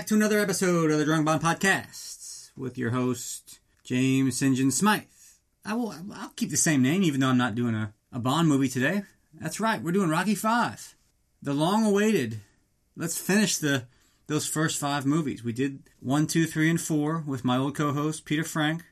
back to another episode of the Drunk Bond Podcast with your host, James St. John Smythe. I'll keep the same name even though I'm not doing a Bond movie today. That's right, we're doing Rocky V. The long-awaited. Let's finish those first 5 movies. We did 1, 2, 3, and 4 with my old co-host, Peter Frank.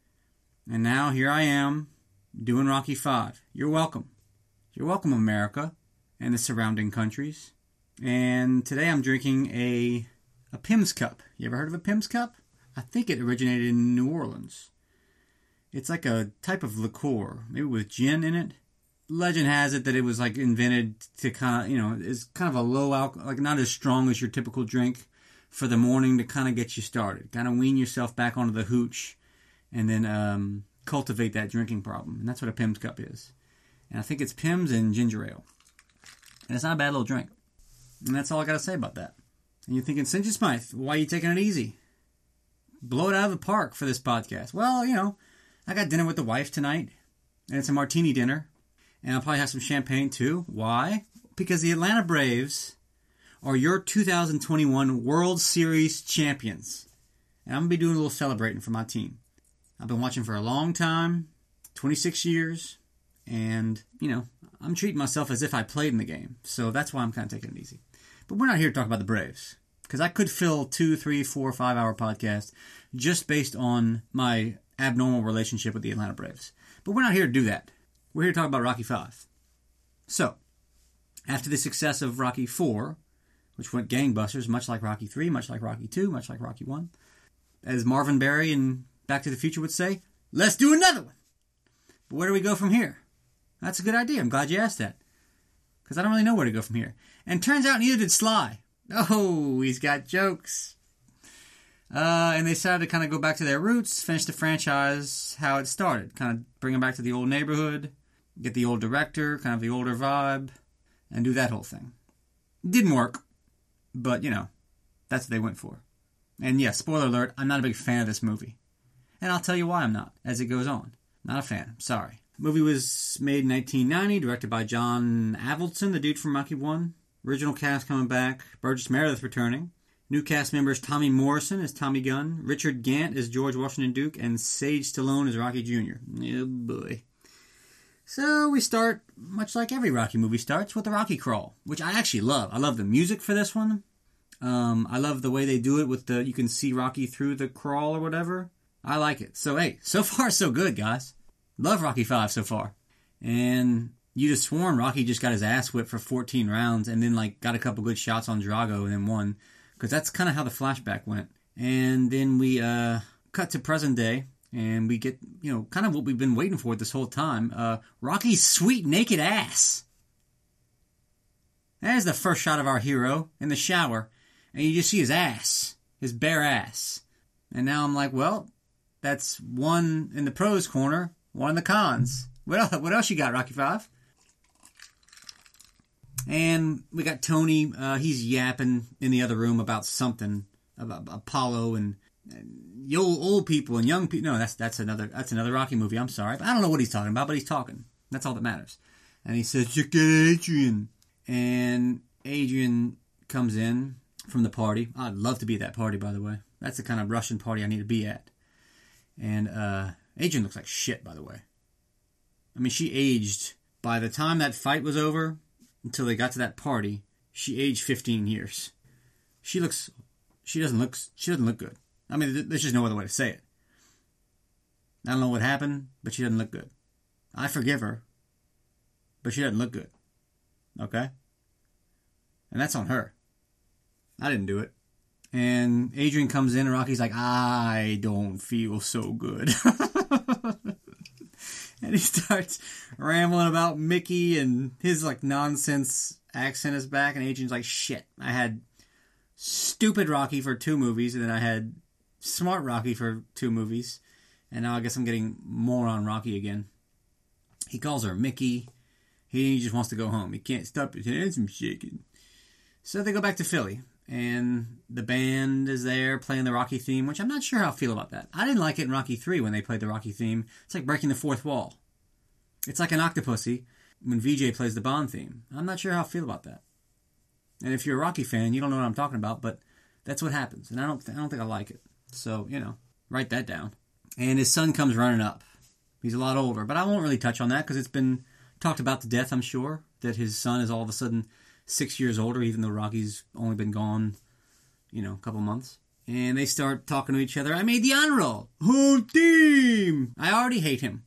And now here I am doing Rocky V. You're welcome. You're welcome, America and the surrounding countries. And today I'm drinking a Pimm's Cup. You ever heard of a Pimm's Cup? I think it originated in New Orleans. It's like a type of liqueur, maybe with gin in it. Legend has it that it was like invented to kind of, it's kind of a low alcohol, like not as strong as your typical drink for the morning to kind of get you started. Kind of wean yourself back onto the hooch and then cultivate that drinking problem. And that's what a Pimm's Cup is. And I think it's Pimm's and ginger ale. And it's not a bad little drink. And that's all I got to say about that. And you're thinking, St. John Smythe, why are you taking it easy? Blow it out of the park for this podcast. Well, I got dinner with the wife tonight. And it's a martini dinner. And I'll probably have some champagne too. Why? Because the Atlanta Braves are your 2021 World Series champions. And I'm going to be doing a little celebrating for my team. I've been watching for a long time, 26 years. And, I'm treating myself as if I played in the game. So that's why I'm kind of taking it easy. But we're not here to talk about the Braves. Because I could fill 2, 3, 4, 5 hour podcast just based on my abnormal relationship with the Atlanta Braves. But we're not here to do that. We're here to talk about Rocky V. So, after the success of Rocky IV, which went gangbusters, much like Rocky III, much like Rocky II, much like Rocky I, as Marvin Berry in Back to the Future would say, let's do another one. But where do we go from here? That's a good idea. I'm glad you asked that. Because I don't really know where to go from here. And turns out neither did Sly. Oh, he's got jokes. And they decided to kind of go back to their roots, finish the franchise how it started. Kind of bring them back to the old neighborhood, get the old director, kind of the older vibe, and do that whole thing. Didn't work, but, that's what they went for. And yes, spoiler alert, I'm not a big fan of this movie. And I'll tell you why I'm not, as it goes on. Not a fan, sorry. The movie was made in 1990, directed by John Avildsen, the dude from Rocky 1. Original cast coming back, Burgess Meredith returning. New cast members Tommy Morrison as Tommy Gunn, Richard Gant as George Washington Duke, and Sage Stallone as Rocky Jr. Oh boy. So we start, much like every Rocky movie starts, with the Rocky Crawl, which I actually love. I love the music for this one. I love the way they do it with you can see Rocky through the crawl or whatever. I like it. So hey, so far so good, guys. Love Rocky V so far. And you just sworn Rocky just got his ass whipped for 14 rounds and then got a couple good shots on Drago and then won. Because that's kind of how the flashback went. And then we cut to present day and we get, kind of what we've been waiting for this whole time. Rocky's sweet naked ass. There's the first shot of our hero in the shower. And you just see his ass. His bare ass. And now I'm like, well, that's one in the pros corner. One in the cons. What else you got, Rocky V? And we got Tony. He's yapping in the other room about something about Apollo and the old people and young people. No, that's another Rocky movie. I'm sorry, but I don't know what he's talking about. But he's talking. That's all that matters. And he says, "You get Adrian." And Adrian comes in from the party. I'd love to be at that party, by the way. That's the kind of Russian party I need to be at. And Adrian looks like shit, by the way. I mean, she aged, by the time that fight was over, until they got to that party, she aged 15 years. She doesn't look good. I mean, there's just no other way to say it. I don't know what happened, but she doesn't look good. I forgive her, but she doesn't look good. Okay? And that's on her. I didn't do it. And Adrian comes in and Rocky's like, I don't feel so good. And he starts rambling about Mickey and his nonsense accent is back. And Adrian's like, shit, I had stupid Rocky for 2 movies. And then I had smart Rocky for 2 movies. And now I guess I'm getting moron Rocky again. He calls her Mickey. He just wants to go home. He can't stop his hands from shaking. So they go back to Philly. And the band is there playing the Rocky theme, which I'm not sure how I feel about that. I didn't like it in Rocky 3 when they played the Rocky theme. It's like breaking the fourth wall. It's like an Octopussy when VJ plays the Bond theme. I'm not sure how I feel about that. And if you're a Rocky fan, you don't know what I'm talking about, but That's what happens, and I don't think I like it. So, write that down. And his son comes running up. He's a lot older, but I won't really touch on that because it's been talked about to death, I'm sure, that his son is all of a sudden 6 years older, even though Rocky's only been gone, a couple months. And they start talking to each other. I made the honor roll. Whole team! I already hate him.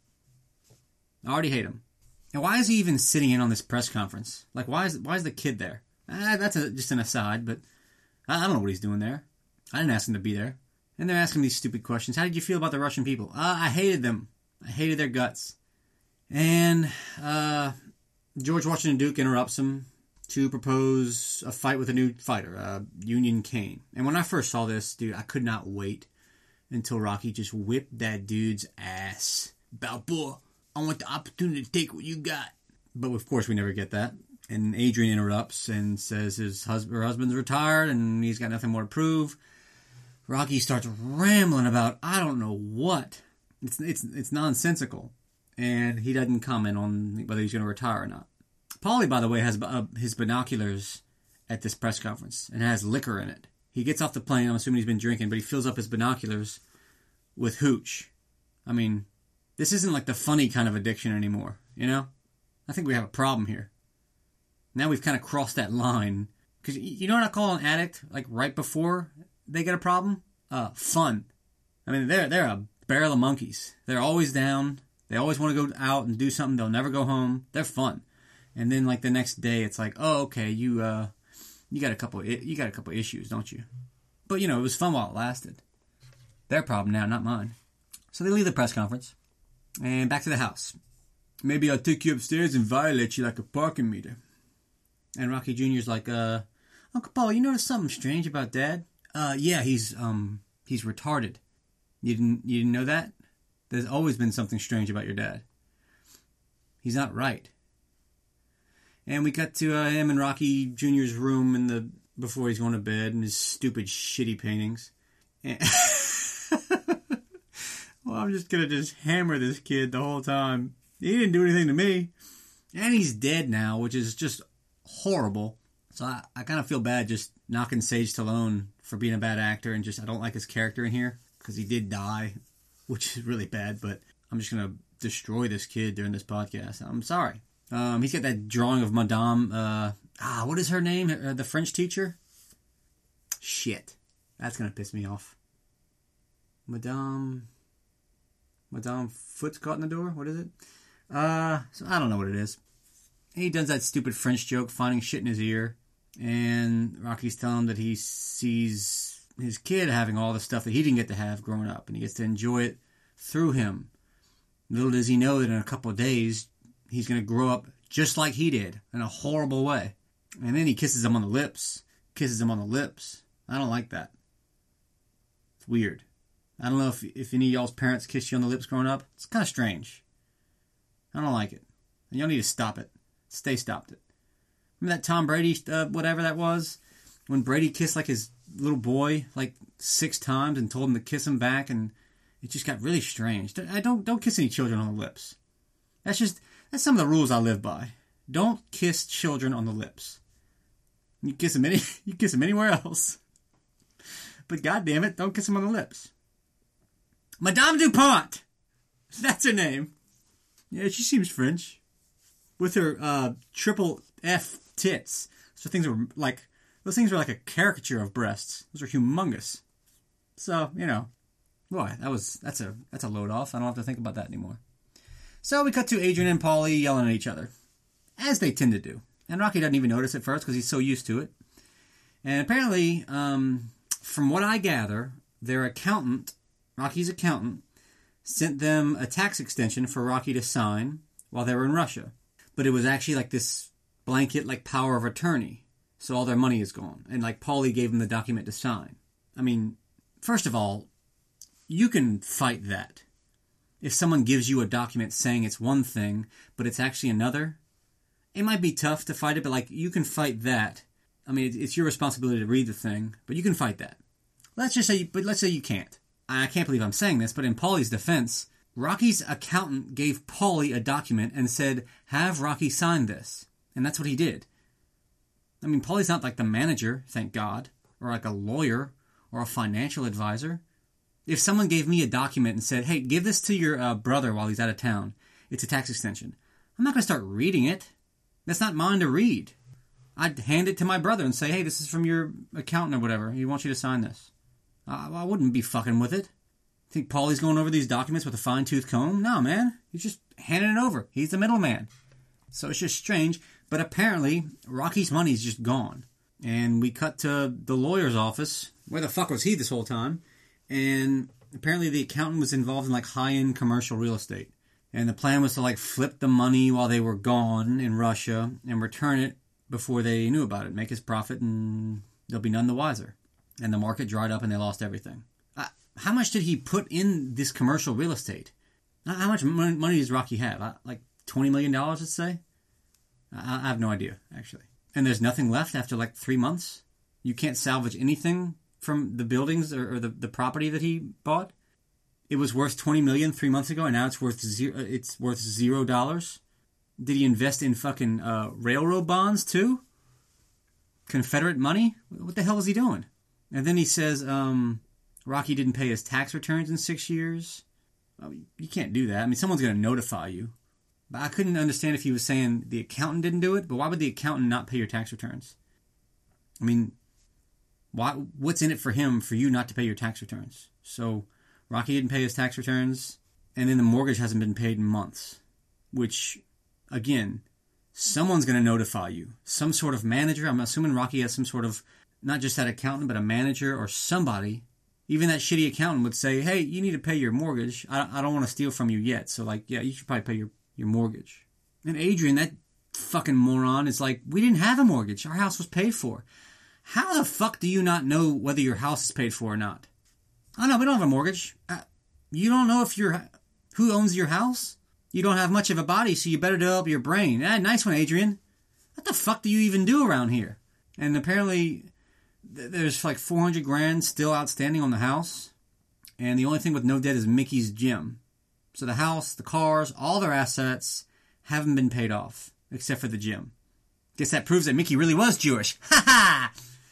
And why is he even sitting in on this press conference? Like, why is the kid there? That's just an aside, but I don't know what he's doing there. I didn't ask him to be there. And they're asking these stupid questions. How did you feel about the Russian people? I hated them. I hated their guts. And George Washington Duke interrupts him to propose a fight with a new fighter, Union Kane. And when I first saw this, dude, I could not wait until Rocky just whipped that dude's ass. Balboa, I want the opportunity to take what you got. But of course we never get that. And Adrian interrupts and says her husband's retired and he's got nothing more to prove. Rocky starts rambling about I don't know what. It's nonsensical. And he doesn't comment on whether he's going to retire or not. Paulie, by the way, has his binoculars at this press conference and has liquor in it. He gets off the plane, I'm assuming he's been drinking, but he fills up his binoculars with hooch. I mean, this isn't like the funny kind of addiction anymore, I think we have a problem here. Now we've kind of crossed that line. Because you know what I call an addict, like right before they get a problem? Fun. I mean, they're a barrel of monkeys. They're always down. They always want to go out and do something. They'll never go home. They're fun. And then like the next day, it's like, oh, okay, you got a couple issues, don't you? But it was fun while it lasted. Their problem now, not mine. So they leave the press conference and back to the house. Maybe I'll take you upstairs and violate you like a parking meter. And Rocky Jr.'s like, Uncle Paul, you notice something strange about Dad? Yeah, he's retarded. You didn't know that? There's always been something strange about your dad. He's not right. And we cut to him in Rocky Jr.'s room before he's going to bed and his stupid, shitty paintings. And well, I'm just going to just hammer this kid the whole time. He didn't do anything to me. And he's dead now, which is just horrible. So I kind of feel bad just knocking Sage Stallone for being a bad actor and I don't like his character in here because he did die, which is really bad, but I'm just going to destroy this kid during this podcast. I'm sorry. He's got that drawing of Madame, what is her name? The French teacher? Shit. That's going to piss me off. Madame Foot's caught in the door? What is it? So I don't know what it is. He does that stupid French joke, finding shit in his ear. And Rocky's telling him that he sees his kid having all the stuff that he didn't get to have growing up. And he gets to enjoy it through him. Little does he know that in a couple of days, he's going to grow up just like he did, in a horrible way. And then he kisses him on the lips. I don't like that. It's weird. I don't know if any of y'all's parents kissed you on the lips growing up. It's kind of strange. I don't like it. And y'all need to stop it. Stopped it. Remember that Tom Brady, whatever that was? When Brady kissed like his little boy like 6 times and told him to kiss him back, and it just got really strange. Don't kiss any children on the lips. That's some of the rules I live by. Don't kiss children on the lips. You kiss them anywhere else. But goddamn it, don't kiss them on the lips. Madame Dupont! That's her name. Yeah, she seems French. With her triple F tits. So those things were like a caricature of breasts. Those are humongous. So, boy, that's a load off. I don't have to think about that anymore. So we cut to Adrian and Paulie yelling at each other. As they tend to do. And Rocky doesn't even notice at first because he's so used to it. And apparently, from what I gather, their accountant, Rocky's accountant, sent them a tax extension for Rocky to sign while they were in Russia. But it was actually like this blanket like power of attorney. So all their money is gone. And like Paulie gave them the document to sign. I mean, first of all, you can fight that. If someone gives you a document saying it's one thing, but it's actually another, it might be tough to fight it, but like you can fight that. I mean, it's your responsibility to read the thing, but you can fight that. Let's say you can't. I can't believe I'm saying this, but in Paulie's defense, Rocky's accountant gave Paulie a document and said, have Rocky sign this. And that's what he did. I mean, Paulie's not like the manager, thank God, or like a lawyer or a financial advisor. If someone gave me a document and said, hey, give this to your brother while he's out of town, it's a tax extension, I'm not going to start reading it. That's not mine to read. I'd hand it to my brother and say, hey, this is from your accountant or whatever. He wants you to sign this. I wouldn't be fucking with it. Think Paulie's going over these documents with a fine-tooth comb? No, man. He's just handing it over. He's the middleman. So it's just strange. But apparently, Rocky's money's just gone. And we cut to the lawyer's office. Where the fuck was he this whole time? And apparently the accountant was involved in like high-end commercial real estate. And the plan was to like flip the money while they were gone in Russia and return it before they knew about it. Make his profit and they'll be none the wiser. And the market dried up and they lost everything. How much did he put in this commercial real estate? How much money does Rocky have? Like $20 million, let's say? I have no idea, actually. And there's nothing left after like 3 months? You can't salvage anything from the buildings or the property that he bought? It was worth $20 million 3 months ago, and now it's worth $0. Did he invest in fucking railroad bonds, too? Confederate money? What the hell was he doing? And then he says, Rocky didn't pay his tax returns in 6 years. Well, you can't do that. I mean, someone's going to notify you. But I couldn't understand if he was saying the accountant didn't do it, but why would the accountant not pay your tax returns? I mean, what's in it for him for you not to pay your tax returns? So Rocky didn't pay his tax returns, and then the mortgage hasn't been paid in months, which, again, someone's going to notify you. Some sort of manager. I'm assuming Rocky has some sort of, not just that accountant, but a manager or somebody. Even that shitty accountant would say, hey, you need to pay your mortgage. I don't want to steal from you yet. So, like, yeah, you should probably pay your mortgage. And Adrian, that fucking moron, is like, we didn't have a mortgage. Our house was paid for. How the fuck do you not know whether your house is paid for or not? Oh, no, we don't have a mortgage. You don't know who owns your house? You don't have much of a body, so you better develop your brain. Nice one, Adrian. What the fuck do you even do around here? And apparently there's like $400,000 still outstanding on the house. And the only thing with no debt is Mickey's gym. So the house, the cars, all their assets haven't been paid off, except for the gym. Guess that proves that Mickey really was Jewish. Ha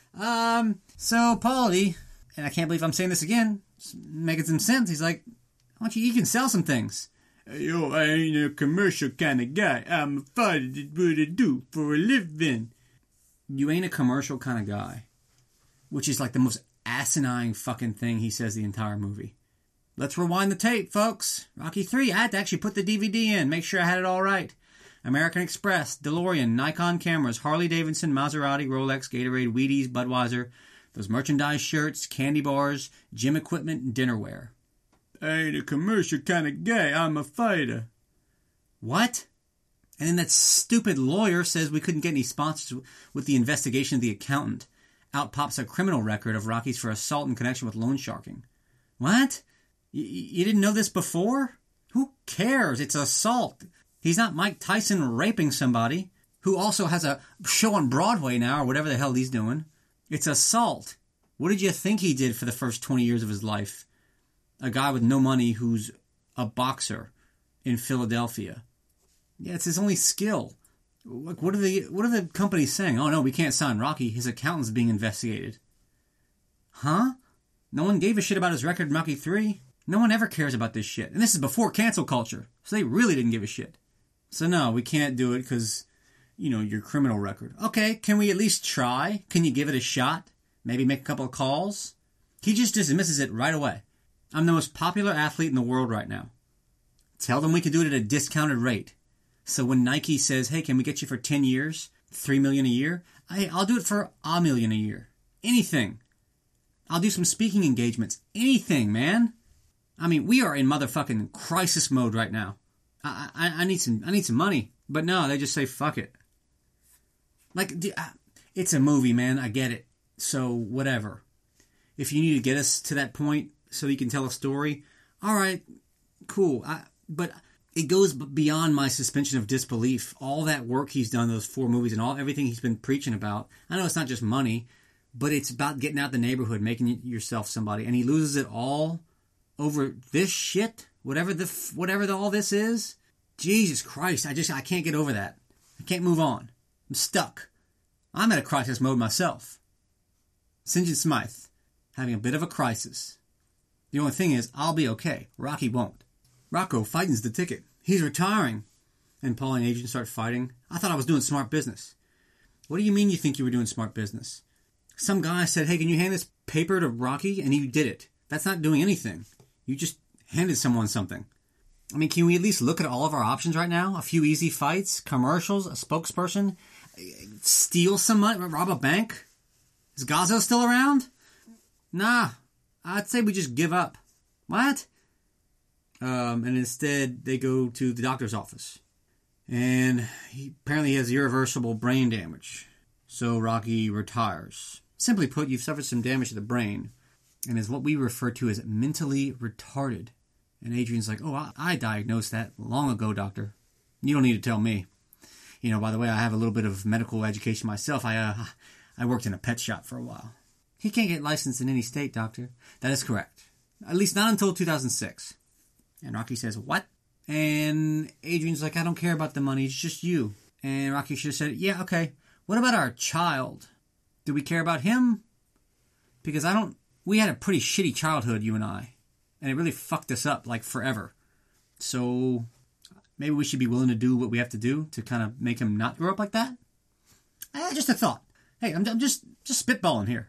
ha! So Paulie, and I can't believe I'm saying this again, it's making some sense. He's like, why don't you can sell some things? Yo, I ain't a commercial kind of guy. I'm a fighter. That's what I do for a living. You ain't a commercial kind of guy. Which is like the most asinine fucking thing he says the entire movie. Let's rewind the tape, folks. Rocky 3, I had to actually put the DVD in, make sure I had it all right. American Express, DeLorean, Nikon cameras, Harley Davidson, Maserati, Rolex, Gatorade, Wheaties, Budweiser, those merchandise shirts, candy bars, gym equipment, and dinnerware. I ain't a commercial kind of guy, I'm a fighter. What? And then that stupid lawyer says we couldn't get any sponsors with the investigation of the accountant. Out pops a criminal record of Rocky's for assault in connection with loan sharking. What? You didn't know this before? Who cares? It's assault. He's not Mike Tyson raping somebody who also has a show on Broadway now or whatever the hell he's doing. It's assault. What did you think he did for the first 20 years of his life? A guy with no money who's a boxer in Philadelphia. Yeah, it's his only skill. Like, what are the companies saying? Oh, no, we can't sign Rocky. His accountant's being investigated. Huh? No one gave a shit about his record in Rocky 3. No one ever cares about this shit. And this is before cancel culture. So they really didn't give a shit. So no, we can't do it because, your criminal record. Okay, can we at least try? Can you give it a shot? Maybe make a couple of calls? He just dismisses it right away. I'm the most popular athlete in the world right now. Tell them we can do it at a discounted rate. So when Nike says, hey, can we get you for 10 years, $3 million a year? I'll do it for $1 million a year. Anything. I'll do some speaking engagements. Anything, man. I mean, we are in motherfucking crisis mode right now. I need some money. But no, they just say, fuck it. Like, it's a movie, man. I get it. So, whatever. If you need to get us to that point so you can tell a story, all right, cool. But it goes beyond my suspension of disbelief. All that work he's done, those 4 movies, and everything he's been preaching about. I know it's not just money, but it's about getting out the neighborhood, making yourself somebody. And he loses it all over this shit, whatever all this is. Jesus Christ, I can't get over that. I can't move on. I'm stuck. I'm in a crisis mode myself. St. John Smythe, having a bit of a crisis. The only thing is, I'll be okay. Rocky won't. Rocco fighting's the ticket. He's retiring. And Paul and Adrian start fighting. I thought I was doing smart business. What do you mean you think you were doing smart business? Some guy said, hey, can you hand this paper to Rocky? And you did it. That's not doing anything. You just handed someone something. I mean, can we at least look at all of our options right now? A few easy fights, commercials, a spokesperson, steal some money, rob a bank? Is Gazzo still around? Nah, I'd say we just give up. What? And instead, they go to the doctor's office. And he apparently has irreversible brain damage. So Rocky retires. Simply put, you've suffered some damage to the brain and is what we refer to as mentally retarded. And Adrian's like, oh, I diagnosed that long ago, doctor. You don't need to tell me. You know, by the way, I have a little bit of medical education myself. I worked in a pet shop for a while. He can't get licensed in any state, doctor. That is correct. At least not until 2006. And Rocky says, what? And Adrian's like, I don't care about the money. It's just you. And Rocky should have said, yeah, okay. What about our child? Do we care about him? Because we had a pretty shitty childhood, you and I. And it really fucked us up, like, forever. So maybe we should be willing to do what we have to do to kind of make him not grow up like that? Just a thought. Hey, I'm just spitballing here.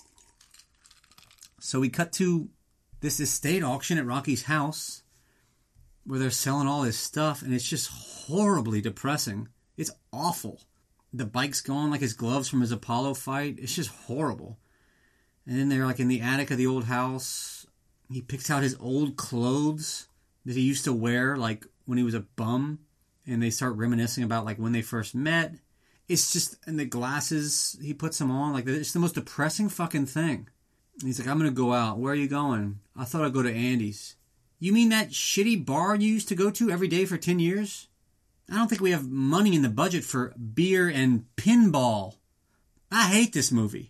So we cut to this estate auction at Rocky's house where they're selling all his stuff, and it's just horribly depressing. It's awful. The bike's gone like his gloves from his Apollo fight. It's just horrible. And then they're like in the attic of the old house. He picks out his old clothes that he used to wear like when he was a bum. And they start reminiscing about like when they first met. It's just, and the glasses he puts them on. Like, it's the most depressing fucking thing. And he's like, I'm going to go out. Where are you going? I thought I'd go to Andy's. You mean that shitty bar you used to go to every day for 10 years? I don't think we have money in the budget for beer and pinball. I hate this movie.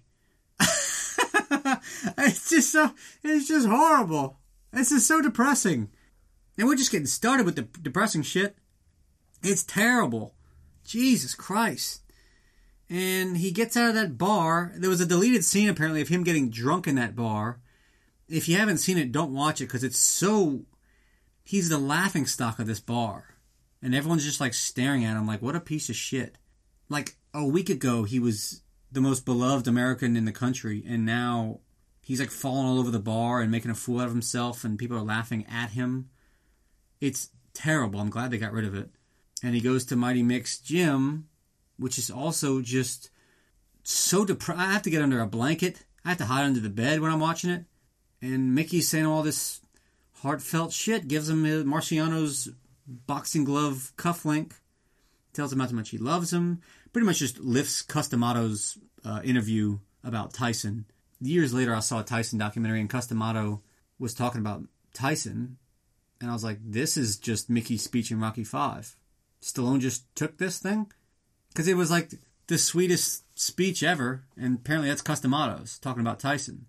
It's just horrible. This is so depressing. And we're just getting started with the depressing shit. It's terrible. Jesus Christ. And he gets out of that bar. There was a deleted scene apparently of him getting drunk in that bar. If you haven't seen it, don't watch it because it's so... He's the laughingstock of this bar. And everyone's just like staring at him like, what a piece of shit. Like a week ago, he was the most beloved American in the country. And now he's like falling all over the bar and making a fool out of himself. And people are laughing at him. It's terrible. I'm glad they got rid of it. And he goes to Mighty Mick's gym, which is also just so depressed. I have to get under a blanket. I have to hide under the bed when I'm watching it. And Mickey's saying all this heartfelt shit. Gives him Marciano's boxing glove cufflink. Tells him how much he loves him. Pretty much just lifts Customato's interview about Tyson. Years later, I saw a Tyson documentary, and Customato was talking about Tyson. And I was like, this is just Mickey's speech in Rocky V. Stallone just took this thing? Because it was like the sweetest speech ever. And apparently that's Customato's talking about Tyson.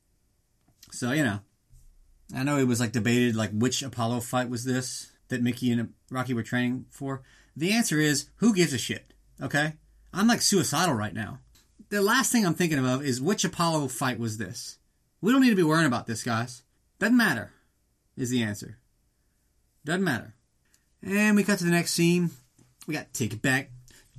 So, you know. I know it was like debated, like which Apollo fight was this that Mickey and Rocky were training for. The answer is, who gives a shit? Okay? I'm like suicidal right now. The last thing I'm thinking of is which Apollo fight was this? We don't need to be worrying about this, guys. Doesn't matter, is the answer. Doesn't matter. And we cut to the next scene. We got Take It Back.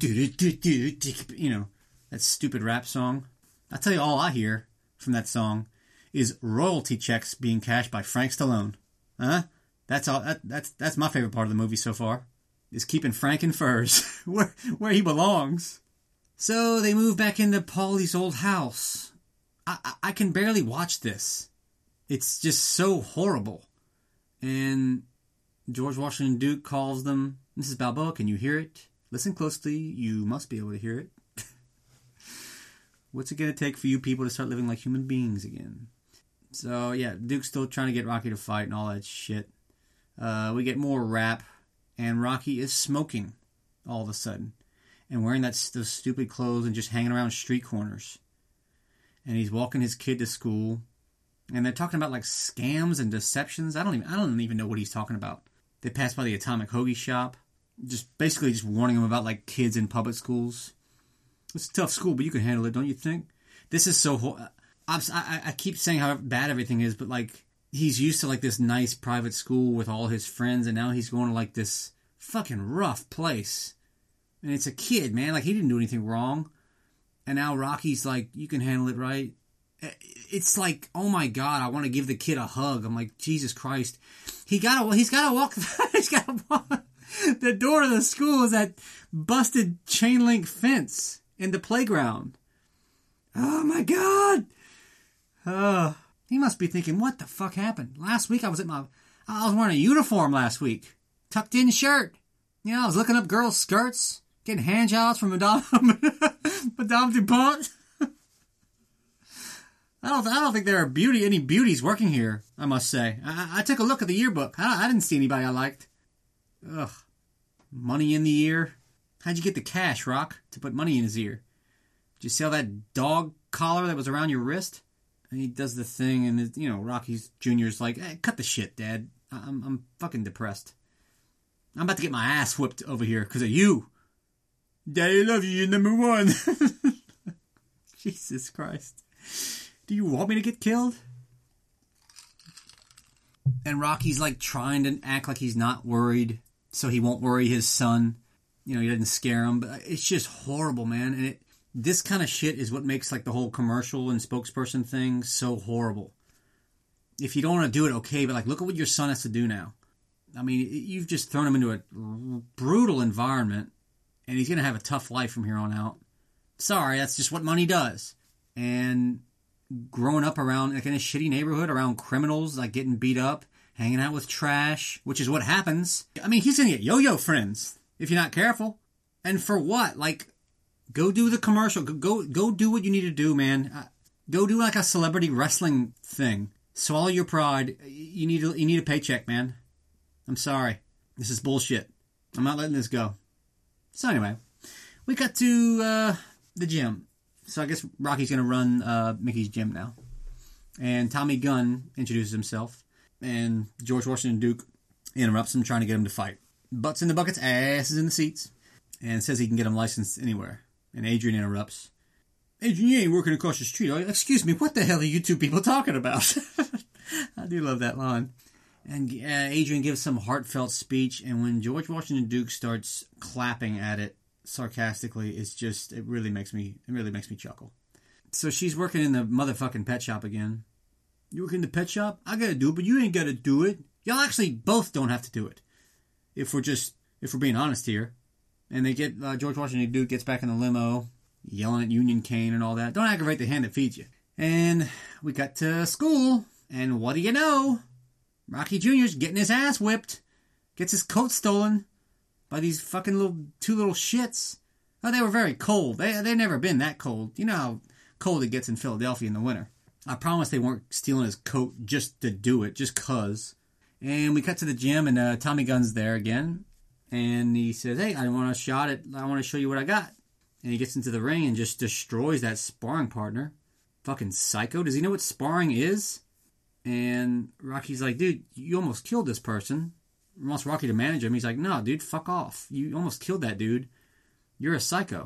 You know, that stupid rap song. I'll tell you, all I hear from that song is royalty checks being cashed by Frank Stallone. Huh? That's all. That's my favorite part of the movie so far. Is keeping Frank in furs where he belongs. So they move back into Paulie's old house. I can barely watch this. It's just so horrible. And George Washington Duke calls them, Mrs. Balboa, can you hear it? Listen closely. You must be able to hear it. What's it going to take for you people to start living like human beings again? So, yeah, Duke's still trying to get Rocky to fight and all that shit. We get more rap, and Rocky is smoking all of a sudden. And wearing those stupid clothes and just hanging around street corners. And he's walking his kid to school. And they're talking about like scams and deceptions. I don't even know what he's talking about. They pass by the Atomic Hoagie shop. Just warning him about like kids in public schools. It's a tough school, but you can handle it, don't you think? This is so I keep saying how bad everything is, but like he's used to like this nice private school with all his friends, and now he's going to like this fucking rough place. And it's a kid, man. Like he didn't do anything wrong, and now Rocky's like, you can handle it, right? It's like, oh my god, I want to give the kid a hug. I'm like, Jesus Christ, he's gotta walk. He's gotta walk. The door to the school is that busted chain link fence in the playground. Oh my god. He must be thinking, what the fuck happened? Last week I was wearing a uniform last week. Tucked in shirt. You know, I was looking up girls' skirts, getting hand jobs from Madame Dupont. I don't think there are any beauties working here, I must say. I took a look at the yearbook. I didn't see anybody I liked. Ugh. Money in the ear. How'd you get the cash, Rock, to put money in his ear? Did you sell that dog collar that was around your wrist? And he does the thing, and you know, Rocky's Jr.'s like, hey, cut the shit, Dad. I'm fucking depressed. I'm about to get my ass whipped over here because of you. Daddy, love you. You're number one. Jesus Christ. Do you want me to get killed? And Rocky's like trying to act like he's not worried so he won't worry his son. You know, he doesn't scare him. But it's just horrible, man. And this kind of shit is what makes like the whole commercial and spokesperson thing so horrible. If you don't want to do it, okay, but like look at what your son has to do now. I mean, you've just thrown him into a brutal environment, and he's going to have a tough life from here on out. Sorry, that's just what money does. And growing up around, like in a shitty neighborhood, around criminals, like getting beat up, hanging out with trash, which is what happens. I mean, he's going to get yo-yo friends if you're not careful. And for what? Like, go do the commercial. Go do what you need to do, man. Go do like a celebrity wrestling thing. Swallow your pride. You need a paycheck, man. I'm sorry. This is bullshit. I'm not letting this go. So anyway, we got to the gym. So I guess Rocky's going to run Mickey's gym now. And Tommy Gunn introduces himself. And George Washington Duke interrupts him, trying to get him to fight. Butts in the buckets, asses in the seats. And says he can get him licensed anywhere. And Adrian interrupts. Adrian, you ain't working across the street, are you? Excuse me, what the hell are you two people talking about? I do love that line. And Adrian gives some heartfelt speech, and when George Washington Duke starts clapping at it sarcastically, it really makes me chuckle. So she's working in the motherfucking pet shop again. You working in the pet shop? I gotta do it, but you ain't gotta do it. Y'all actually both don't have to do it. If we're being honest here. And they get, George Washington Duke gets back in the limo, yelling at Union Cane and all that. Don't aggravate the hand that feeds you. And we got to school, and what do you know? Rocky Jr.'s getting his ass whipped. Gets his coat stolen by these fucking two little shits. Oh, they were very cold. They never been that cold. You know how cold it gets in Philadelphia in the winter. I promise they weren't stealing his coat just to do it, just cuz. And we cut to the gym, and Tommy Gunn's there again. And he says, hey, I want a shot at, I want to show you what I got. And he gets into the ring and just destroys that sparring partner. Fucking psycho. Does he know what sparring is? And Rocky's like, dude, you almost killed this person. He wants Rocky to manage him. He's like, no, dude, fuck off. You almost killed that dude. You're a psycho.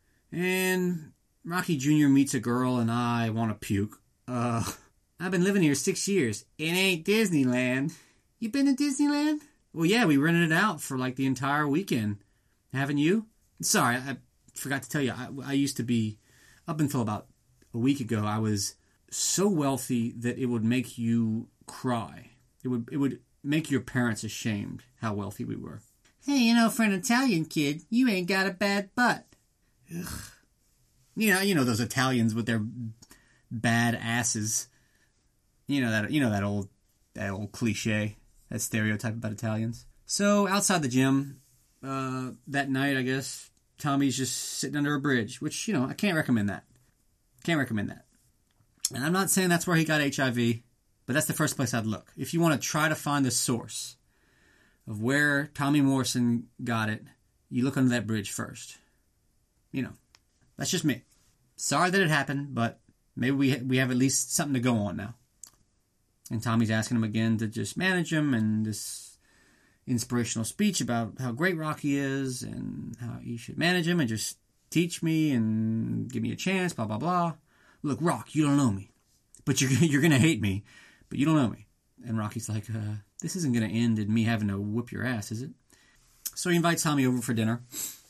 And Rocky Jr. meets a girl, and I want to puke. I've been living here 6 years. It ain't Disneyland. You been to Disneyland? Well, yeah, we rented it out for like the entire weekend. Haven't you? Sorry, I forgot to tell you. I used to be, up until about a week ago, I was so wealthy that it would make you cry. It would make your parents ashamed how wealthy we were. Hey, you know, for an Italian kid, you ain't got a bad butt. Ugh. You know those Italians with their bad asses. You know that old cliche, that stereotype about Italians. So outside the gym, that night, I guess Tommy's just sitting under a bridge, which I can't recommend that. And I'm not saying that's where he got HIV, but that's the first place I'd look. If you want to try to find the source of where Tommy Morrison got it, you look under that bridge first. That's just me. Sorry that it happened, but maybe we have at least something to go on now. And Tommy's asking him again to just manage him, and this inspirational speech about how great Rocky is and how he should manage him and just teach me and give me a chance, blah, blah, blah. Look, Rock, you don't know me. but you're going to hate me, but you don't know me. And Rocky's like, this isn't going to end in me having to whip your ass, is it? So he invites Tommy over for dinner.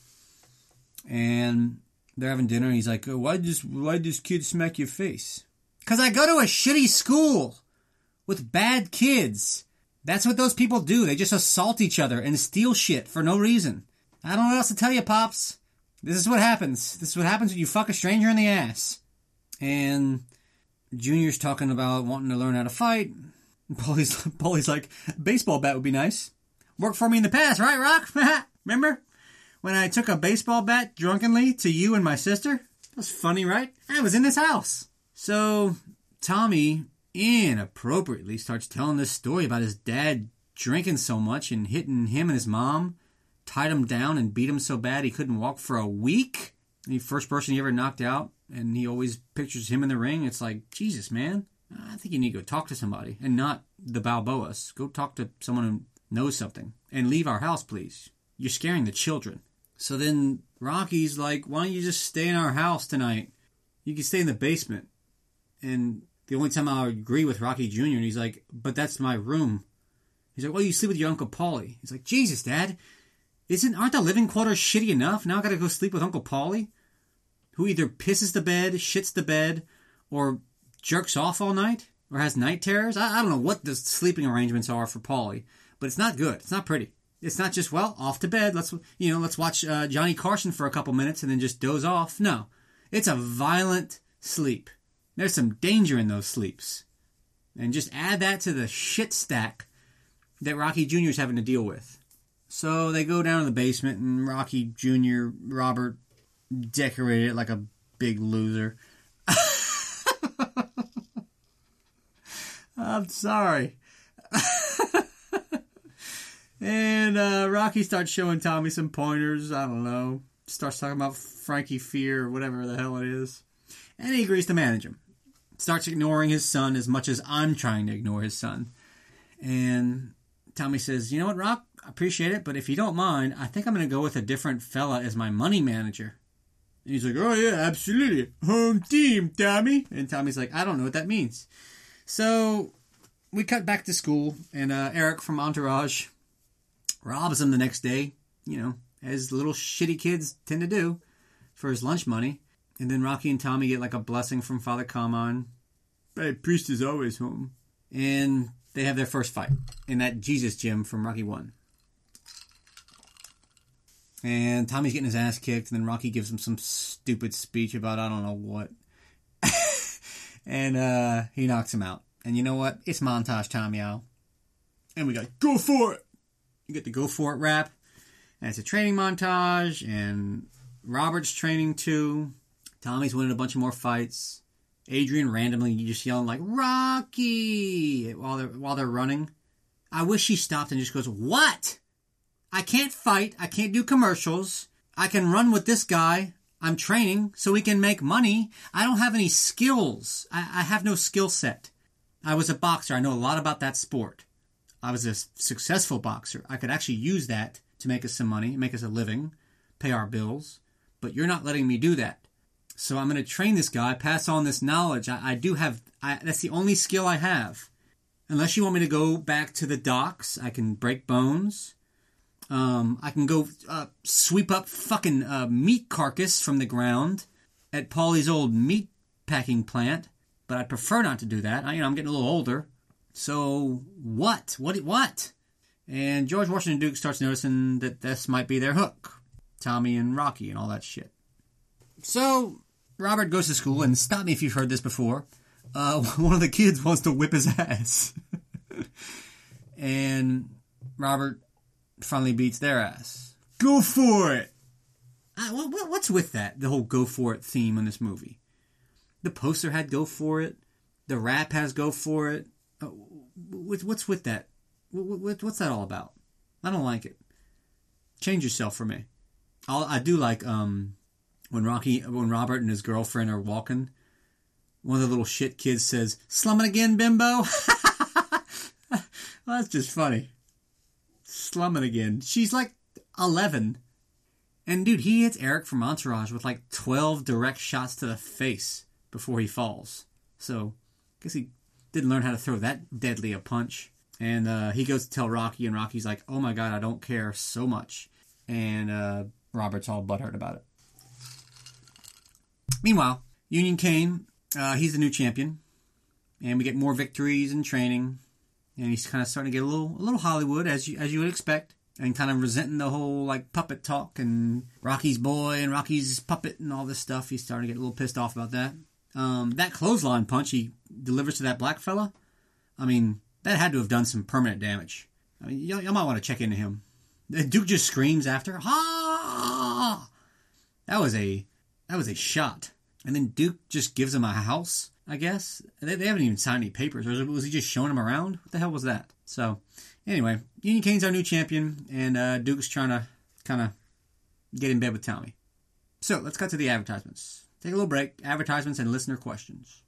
And they're having dinner, and he's like, why'd this kid smack your face? Because I go to a shitty school with bad kids. That's what those people do. They just assault each other and steal shit for no reason. I don't know what else to tell you, Pops. This is what happens. This is what happens when you fuck a stranger in the ass. And Junior's talking about wanting to learn how to fight. Paulie's like, baseball bat would be nice. Worked for me in the past, right, Rock? Remember when I took a baseball bat drunkenly to you and my sister? That was funny, right? I was in this house. So Tommy inappropriately starts telling this story about his dad drinking so much and hitting him and his mom, tied him down and beat him so bad he couldn't walk for a week. The first person he ever knocked out, and he always pictures him in the ring. It's like, Jesus, man. I think you need to go talk to somebody, and not the Balboas. Go talk to someone who knows something. And leave our house, please. You're scaring the children. So then Rocky's like, why don't you just stay in our house tonight? You can stay in the basement. And the only time I'll agree with Rocky Jr., and he's like, but that's my room. He's like, well, you sleep with your Uncle Paulie. He's like, Jesus, Dad, aren't the living quarters shitty enough? Now I gotta go sleep with Uncle Paulie, who either pisses the bed, shits the bed, or jerks off all night, or has night terrors. I don't know what the sleeping arrangements are for Paulie, but it's not good. It's not pretty. It's not just, well, off to bed. Let's watch Johnny Carson for a couple minutes and then just doze off. No, it's a violent sleep. There's some danger in those sleeps. And just add that to the shit stack that Rocky Jr. is having to deal with. So they go down to the basement, and Rocky Jr., Robert, decorated it like a big loser. I'm sorry. And Rocky starts showing Tommy some pointers. I don't know. Starts talking about Frankie Fear or whatever the hell it is. And he agrees to manage him. Starts ignoring his son as much as I'm trying to ignore his son. And Tommy says, you know what, Rock? I appreciate it, but if you don't mind, I think I'm going to go with a different fella as my money manager. And he's like, oh yeah, absolutely. Home team, Tommy. And Tommy's like, I don't know what that means. So we cut back to school, and Eric from Entourage robs him the next day, as little shitty kids tend to do, for his lunch money. And then Rocky and Tommy get like a blessing from Father Kama. Hey, priest is always home. And they have their first fight in that Jesus gym from Rocky 1. And Tommy's getting his ass kicked, and then Rocky gives him some stupid speech about I don't know what. And he knocks him out. And you know what? It's montage time, y'all. And we got go for it. You get the go for it rap. And it's a training montage, and Robert's training too. Tommy's winning a bunch of more fights. Adrian randomly just yelling like Rocky while they're running. I wish she stopped and just goes, what? I can't fight. I can't do commercials. I can run with this guy. I'm training so we can make money. I don't have any skills. I have no skill set. I was a boxer. I know a lot about that sport. I was a successful boxer. I could actually use that to make us some money, make us a living, pay our bills. But you're not letting me do that. So I'm going to train this guy, pass on this knowledge. That's the only skill I have. Unless you want me to go back to the docks, I can break bones. I can go sweep up fucking meat carcass from the ground at Paulie's old meat packing plant. But I'd prefer not to do that. I'm getting a little older. So what? What? And George Washington Duke starts noticing that this might be their hook. Tommy and Rocky and all that shit. So Robert goes to school, and stop me if you've heard this before. One of the kids wants to whip his ass. And Robert finally beats their ass. Go for it! What's with that? The whole go for it theme in this movie. The poster had go for it. The rap has go for it. What's with that? What's that all about? I don't like it. Change yourself for me. I do like when Robert and his girlfriend are walking. One of the little shit kids says, "Slumming again, bimbo." Well, that's just funny. Slumming again. She's like 11. And dude, he hits Eric from Entourage with like 12 direct shots to the face before he falls. So Guess he didn't learn how to throw that deadly a punch. And he goes to tell Rocky, and Rocky's like, oh my God, I don't care so much. And Robert's all butthurt about it. Meanwhile, Union Kane, he's the new champion. And we get more victories and training. And he's kind of starting to get a little Hollywood, as you would expect. And kind of resenting the whole, like, puppet talk and Rocky's boy and Rocky's puppet and all this stuff. He's starting to get a little pissed off about that. That clothesline punch he delivers to that black fella, I mean, that had to have done some permanent damage. I mean, y'all might want to check into him. Duke just screams after, ha! That was a shot. And then Duke just gives him a house, I guess. They haven't even signed any papers. Or was he just showing him around? What the hell was that? So, anyway, Union Kane's our new champion, and Duke's trying to kind of get in bed with Tommy. So, let's cut to the advertisements. Take a little break. Advertisements and listener questions.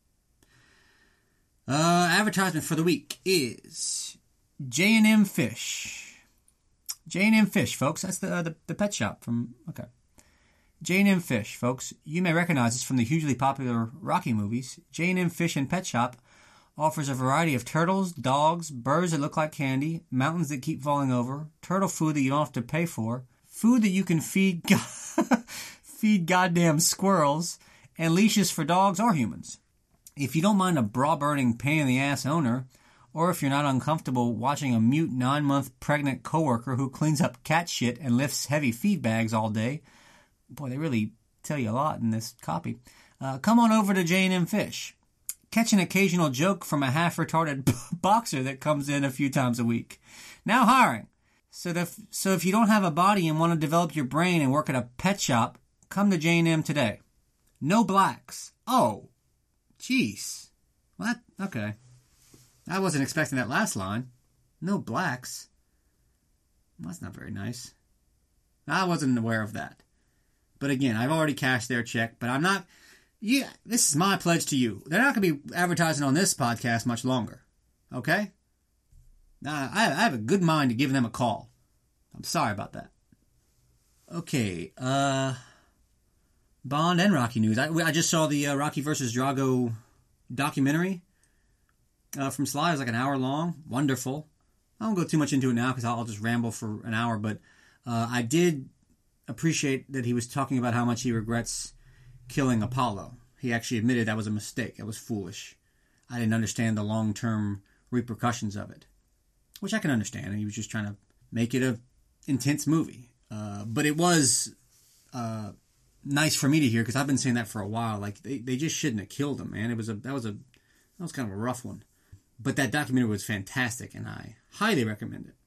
Advertisement for the week is J&M Fish. J&M Fish, folks. That's the pet shop from... Okay. J&M Fish, folks. You may recognize this from the hugely popular Rocky movies. J&M Fish and Pet Shop offers a variety of turtles, dogs, birds that look like candy, mountains that keep falling over, turtle food that you don't have to pay for, food that you can feed feed goddamn squirrels, and leashes for dogs or humans. If you don't mind a bra-burning pain-in-the-ass owner, or if you're not uncomfortable watching a mute 9-month pregnant coworker who cleans up cat shit and lifts heavy feed bags all day, boy, they really tell you a lot in this copy, come on over to J&M Fish. Catch an occasional joke from a half-retarded boxer that comes in a few times a week. Now hiring. So if you don't have a body and want to develop your brain and work at a pet shop, come to J&M today. No blacks. Oh, jeez. What? Okay. I wasn't expecting that last line. No blacks. Well, that's not very nice. I wasn't aware of that. But again, I've already cashed their check, but I'm not... Yeah, this is my pledge to you. They're not going to be advertising on this podcast much longer. Okay? I have a good mind to give them a call. I'm sorry about that. Okay, Bond and Rocky news. I just saw the Rocky vs. Drago documentary from Sly. It was like an hour long. Wonderful. I won't go too much into it now because I'll just ramble for an hour, but I did appreciate that he was talking about how much he regrets killing Apollo. He actually admitted that was a mistake. That was foolish. I didn't understand the long-term repercussions of it, which I can understand. He was just trying to make it a intense movie. But it was nice for me to hear because I've been saying that for a while. Like they just shouldn't have killed him, man. That was kind of a rough one. But that documentary was fantastic, and I highly recommend it.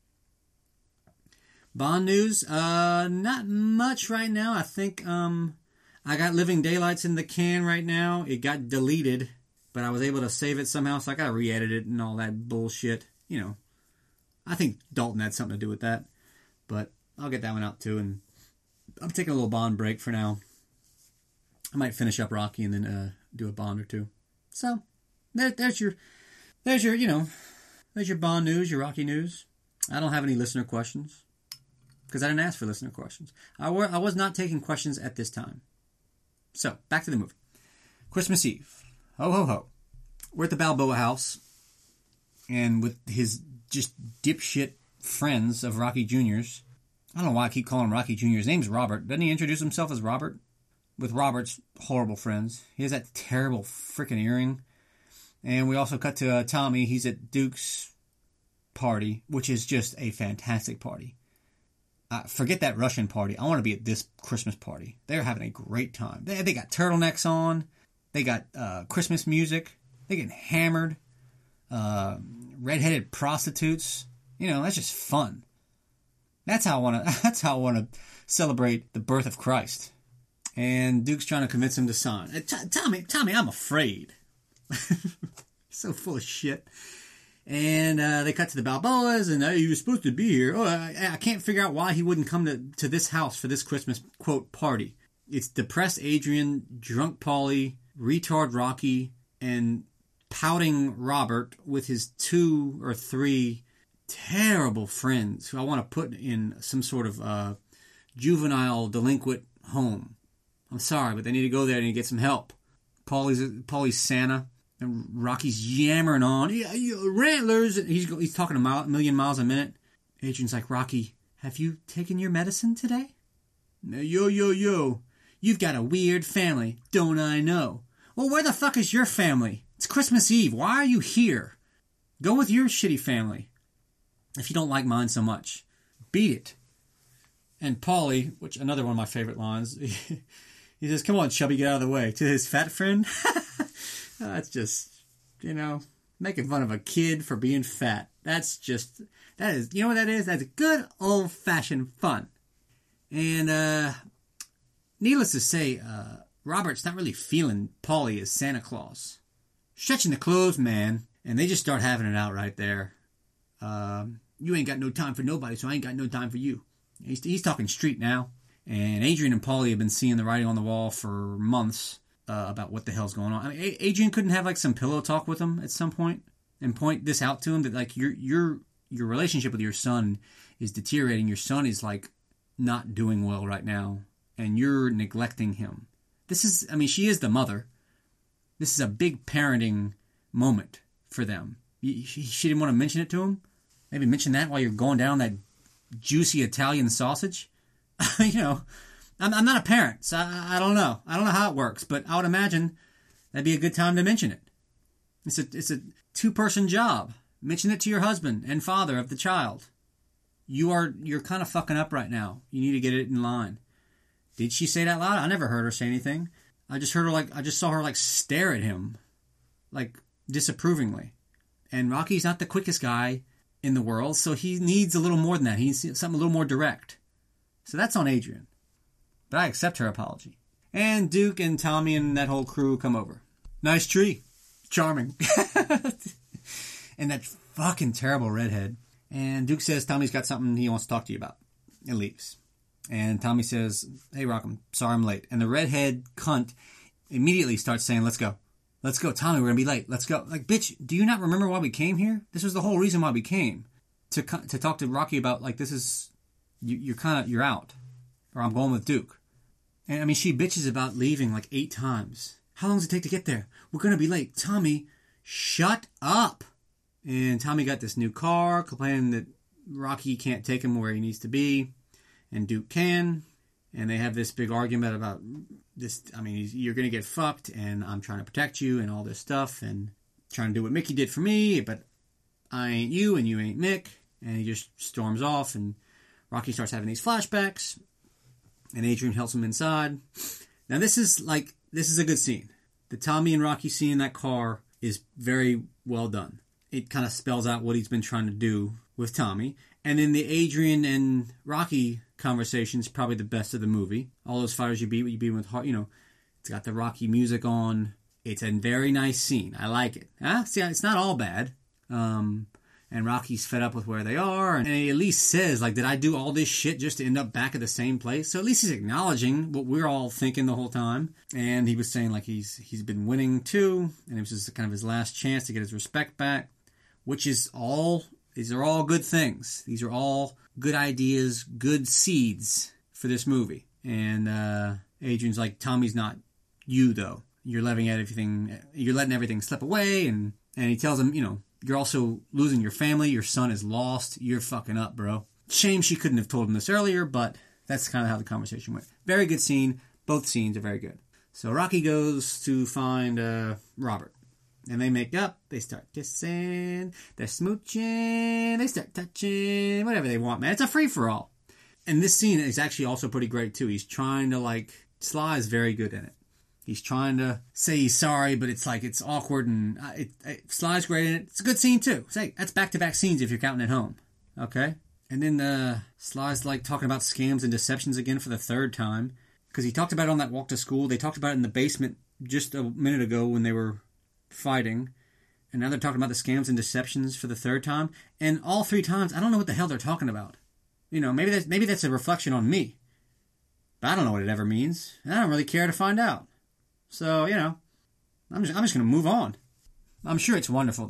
Bond news, not much right now. I think I got Living Daylights in the can right now. It got deleted, but I was able to save it somehow, so I got to re-edit it and all that bullshit. You know, I think Dalton had something to do with that, but I'll get that one out too, and I'm taking a little Bond break for now. I might finish up Rocky and then do a Bond or two. So, there's your Bond news, your Rocky news. I don't have any listener questions because I didn't ask for listener questions. I was not taking questions at this time. So, back to the movie. Christmas Eve. Ho, ho, ho. We're at the Balboa house, and with his just dipshit friends of Rocky Jr.'s. I don't know why I keep calling him Rocky Jr. His name's Robert. Doesn't he introduce himself as Robert? With Robert's horrible friends. He has that terrible freaking earring. And we also cut to Tommy. He's at Duke's party, which is just a fantastic party. Forget that Russian party. I want to be at this Christmas party. They're having a great time. They got turtlenecks on. They got Christmas music. They get hammered. Redheaded prostitutes. You know, that's just fun. That's how I want to celebrate the birth of Christ. And Duke's trying to convince him to sign. Tommy, I'm afraid. He's so full of shit. And they cut to the Balboas, and he was supposed to be here. Oh, I can't figure out why he wouldn't come to this house for this Christmas, quote, party. It's depressed Adrian, drunk Paulie, retard Rocky, and pouting Robert with his 2 or 3 terrible friends who I want to put in some sort of juvenile delinquent home. I'm sorry, but they need to go there and get some help. Paulie's Santa. And Rocky's yammering on. Yeah, Rantlers. He's talking a million miles a minute. Adrian's like, Rocky, have you taken your medicine today? Yo. You've got a weird family, don't I know? Well, where the fuck is your family? It's Christmas Eve. Why are you here? Go with your shitty family. If you don't like mine so much. Beat it. And Paulie, which another one of my favorite lines, he says, come on, chubby, get out of the way. To his fat friend. That's just, making fun of a kid for being fat. That is, you know what that is? That's good old-fashioned fun. And, needless to say, Robert's not really feeling Paulie as Santa Claus. Stretching the clothes, man. And they just start having it out right there. You ain't got no time for nobody, so I ain't got no time for you. He's talking street now. And Adrian and Paulie have been seeing the writing on the wall for months about what the hell's going on. I mean, Adrian couldn't have like some pillow talk with him at some point and point this out to him that like your relationship with your son is deteriorating. Your son is like not doing well right now, and you're neglecting him. She is the mother. This is a big parenting moment for them. She didn't want to mention it to him. Maybe mention that while you're going down that juicy Italian sausage. I'm not a parent, so I don't know. I don't know how it works, but I would imagine that'd be a good time to mention it. It's a two-person job. Mention it to your husband and father of the child. You're kind of fucking up right now. You need to get it in line. Did she say that loud? I never heard her say anything. I just saw her stare at him, disapprovingly. And Rocky's not the quickest guy in the world, so he needs a little more than that. He needs something a little more direct. So that's on Adrian. But I accept her apology. And Duke and Tommy and that whole crew come over. Nice tree. Charming. And that fucking terrible redhead. And Duke says Tommy's got something he wants to talk to you about. And leaves. And Tommy says, hey, Rock, I'm sorry I'm late. And the redhead cunt immediately starts saying, let's go. Let's go. Tommy, we're going to be late. Let's go. Like, bitch, do you not remember why we came here? This was the whole reason why we came. To talk to Rocky about, this is, you're out. Or I'm going with Duke. And, she bitches about leaving 8 times. How long does it take to get there? We're going to be late. Tommy, shut up. And Tommy got this new car, complaining that Rocky can't take him where he needs to be. And Duke can. And they have this big argument about this. You're going to get fucked, and I'm trying to protect you, and all this stuff, and trying to do what Mickey did for me, but I ain't you, and you ain't Mick. And he just storms off, and Rocky starts having these flashbacks, and Adrian helps him inside. Now, this is a good scene. The Tommy and Rocky scene in that car is very well done. It kind of spells out what he's been trying to do with Tommy. And then the Adrian and Rocky conversation is probably the best of the movie. All those fighters you beat with heart, it's got the Rocky music on. It's a very nice scene. I like it. See, it's not all bad. And Rocky's fed up with where they are. And he at least says, did I do all this shit just to end up back at the same place? So at least he's acknowledging what we're all thinking the whole time. And he was saying, he's been winning too. And it was just kind of his last chance to get his respect back. Which is these are all good things. These are all good ideas, good seeds for this movie. And Adrian's like, Tommy's not you, though. You're letting everything slip away. And he tells him, you're also losing your family. Your son is lost. You're fucking up, bro. Shame she couldn't have told him this earlier, but that's kind of how the conversation went. Very good scene. Both scenes are very good. So Rocky goes to find Robert. And they make up, they start kissing, they're smooching, they start touching, whatever they want, man. It's a free-for-all. And this scene is actually also pretty great, too. He's trying to, Sly is very good in it. He's trying to say he's sorry, but it's it's awkward, and Sly's great in it. It's a good scene, too. Say, that's back-to-back scenes if you're counting at home. Okay? And then Sly's, talking about scams and deceptions again for the 3rd time. Because he talked about it on that walk to school. They talked about it in the basement just a minute ago when they were fighting, and now they're talking about the scams and deceptions for the 3rd time, and all 3 times I don't know what the hell they're talking about. Maybe that's a reflection on me, but I don't know what it ever means, and I don't really care to find out. So I'm just gonna move on. I'm sure it's wonderful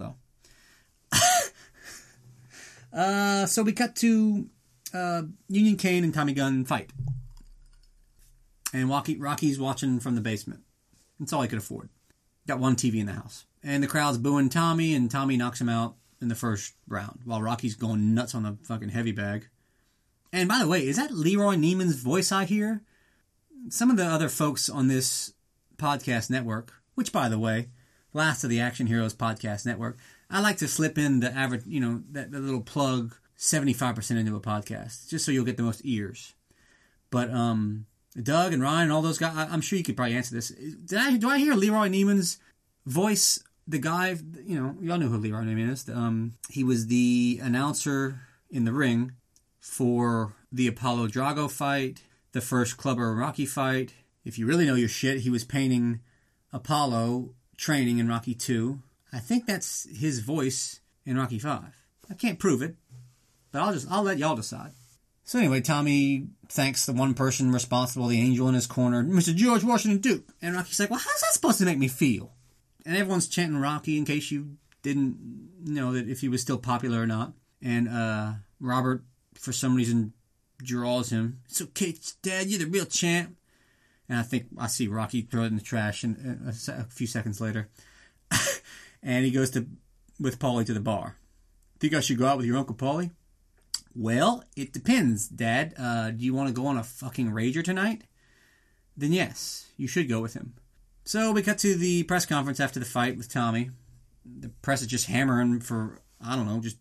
though. So we cut to Union Kane and Tommy Gunn fight, and Rocky's watching from the basement. That's all he could afford. Got one TV in the house. And the crowd's booing Tommy, and Tommy knocks him out in the first round, while Rocky's going nuts on the fucking heavy bag. And by the way, is that Leroy Neiman's voice I hear? Some of the other folks on this podcast network, which, by the way, last of the Action Heroes podcast network, I like to slip in the average, that little plug 75% into a podcast, just so you'll get the most ears. But Doug and Ryan and all those guys, I'm sure you could probably answer this. Do I hear Leroy Neiman's voice? The guy, y'all know who Leroy Neiman is. He was the announcer in the ring for the Apollo Drago fight, the first Clubber Rocky fight. If you really know your shit, he was painting Apollo training in Rocky 2. I think that's his voice in Rocky 5. I can't prove it, but I'll let y'all decide. So anyway, Tommy thanks the one person responsible, the angel in his corner, Mr. George Washington Duke. And Rocky's like, well, how's that supposed to make me feel? And everyone's chanting Rocky in case you didn't know that if he was still popular or not. And Robert, for some reason, draws him. It's okay, Dad, you're the real champ. And I think I see Rocky throw it in the trash a few seconds later. And he goes with Paulie to the bar. Think I should go out with your Uncle Paulie? Well, it depends, Dad. Do you want to go on a fucking rager tonight? Then yes, you should go with him. So we cut to the press conference after the fight with Tommy. The press is just hammering for, I don't know, just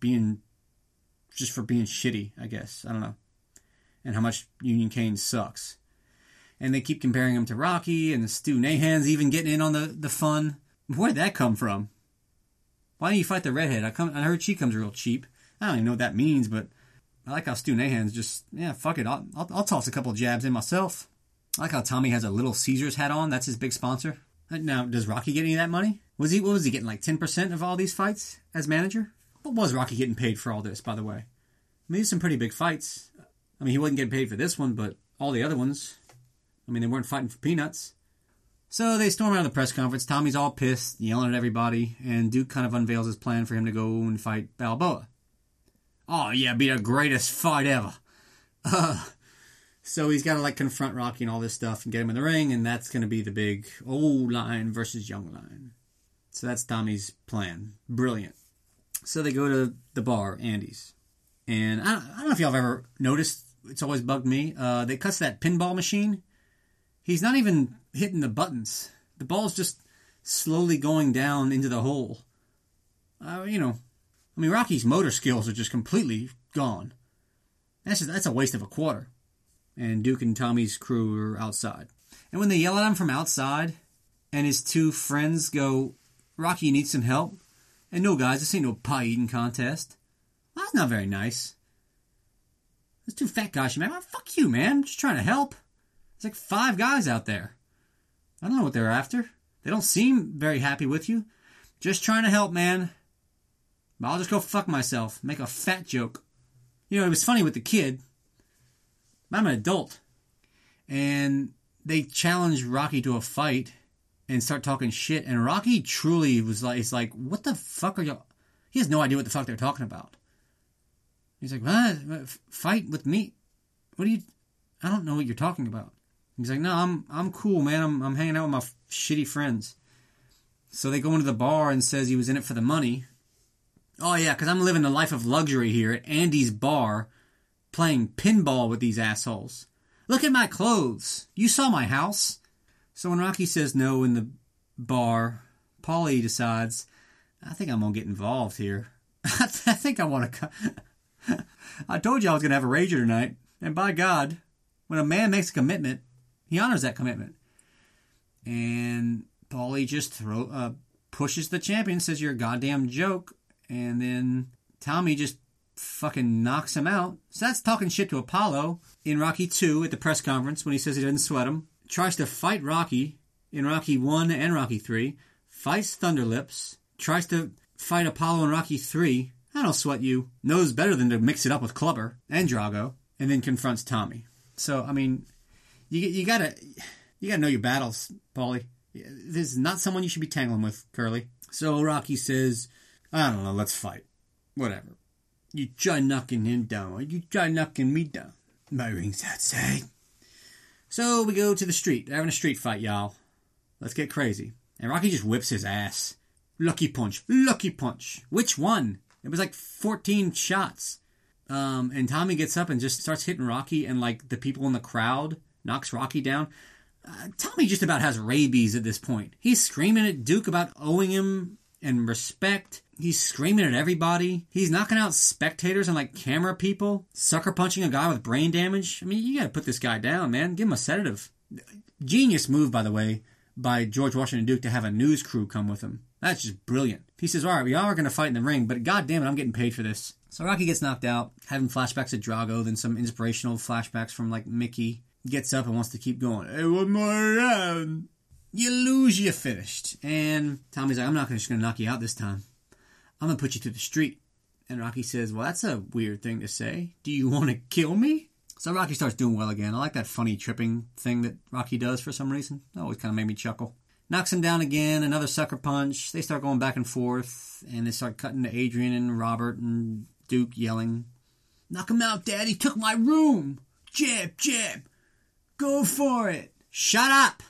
for being shitty, I guess. I don't know. And how much Union Kane sucks. And they keep comparing him to Rocky, and the Stu Nahan's even getting in on the fun. Where'd that come from? Why don't you fight the redhead? I heard she comes real cheap. I don't even know what that means, but I like how Stu Nahan's just, fuck it. I'll toss a couple jabs in myself. I like how Tommy has a Little Caesars hat on. That's his big sponsor. Now, does Rocky get any of that money? What was he getting, like 10% of all these fights as manager? What was Rocky getting paid for all this, by the way? I mean, these are some pretty big fights. I mean, he wasn't getting paid for this one, but all the other ones, I mean, they weren't fighting for peanuts. So they storm out of the press conference. Tommy's all pissed, yelling at everybody, and Duke kind of unveils his plan for him to go and fight Balboa. Oh, yeah, be the greatest fight ever. So he's got to, confront Rocky and all this stuff and get him in the ring, and that's going to be the big old lion versus young lion. So that's Tommy's plan. Brilliant. So they go to the bar, Andy's. And I don't know if y'all have ever noticed, it's always bugged me, they cuts that pinball machine. He's not even hitting the buttons. The ball's just slowly going down into the hole. Rocky's motor skills are just completely gone. That's a waste of a quarter. And Duke and Tommy's crew are outside. And when they yell at him from outside, and his two friends go, Rocky, you need some help? And no, guys, this ain't no pie-eating contest. Well, that's not very nice. There's two fat guys, man. Well, fuck you, man. I'm just trying to help. There's like 5 guys out there. I don't know what they're after. They don't seem very happy with you. Just trying to help, man. But I'll just go fuck myself. Make a fat joke. It was funny with the kid. I'm an adult. And they challenge Rocky to a fight and start talking shit. And Rocky truly was like, what the fuck are y'all? He has no idea what the fuck they're talking about. He's like, what? Fight with me? I don't know what you're talking about. He's like, no, I'm cool, man. I'm hanging out with my shitty friends. So they go into the bar and says he was in it for the money. Oh, yeah, because I'm living a life of luxury here at Andy's bar, playing pinball with these assholes. Look at my clothes. You saw my house. So when Rocky says no in the bar, Paulie decides, I think I'm going to get involved here. I think I want to... I told you I was going to have a rager tonight. And by God, when a man makes a commitment, he honors that commitment. And Paulie just pushes the champion, says you're a goddamn joke. And then Tommy just fucking knocks him out. So that's talking shit to Apollo in Rocky 2 at the press conference when he says he doesn't sweat him. Tries to fight Rocky in Rocky 1 and Rocky 3. Fights Thunderlips. Tries to fight Apollo in Rocky 3. I don't sweat you. Knows better than to mix it up with Clubber and Drago. And then confronts Tommy. So, I mean, you gotta know your battles, Paulie. This is not someone you should be tangling with, Curly. So Rocky says, I don't know, let's fight. Whatever. You try knocking him down, or you try knocking me down. My ring's outside. So we go to the street. They're having a street fight, y'all. Let's get crazy. And Rocky just whips his ass. Lucky punch. Lucky punch. Which one? It was like 14 shots. And Tommy gets up and just starts hitting Rocky, and like the people in the crowd knocks Rocky down. Tommy just about has rabies at this point. He's screaming at Duke about owing him and respect. He's screaming at everybody. He's knocking out spectators and like camera people. Sucker punching a guy with brain damage. I mean, you gotta put this guy down, man. Give him a sedative. Genius move, by the way, by George Washington Duke to have a news crew come with him. That's just brilliant. He says, all right, we all are going to fight in the ring, but goddamn it, I'm getting paid for this. So Rocky gets knocked out, having flashbacks of Drago, then some inspirational flashbacks from like Mickey. Gets up and wants to keep going. Hey, one more round. You lose, you're finished. And Tommy's like, I'm not just going to knock you out this time. I'm going to put you to the street. And Rocky says, well, that's a weird thing to say. Do you want to kill me? So Rocky starts doing well again. I like that funny tripping thing that Rocky does for some reason. That always kind of made me chuckle. Knocks him down again, another sucker punch. They start going back and forth, and they start cutting to Adrian and Robert and Duke yelling, knock him out, Dad. He took my room. Jab, jab. Go for it. Shut up.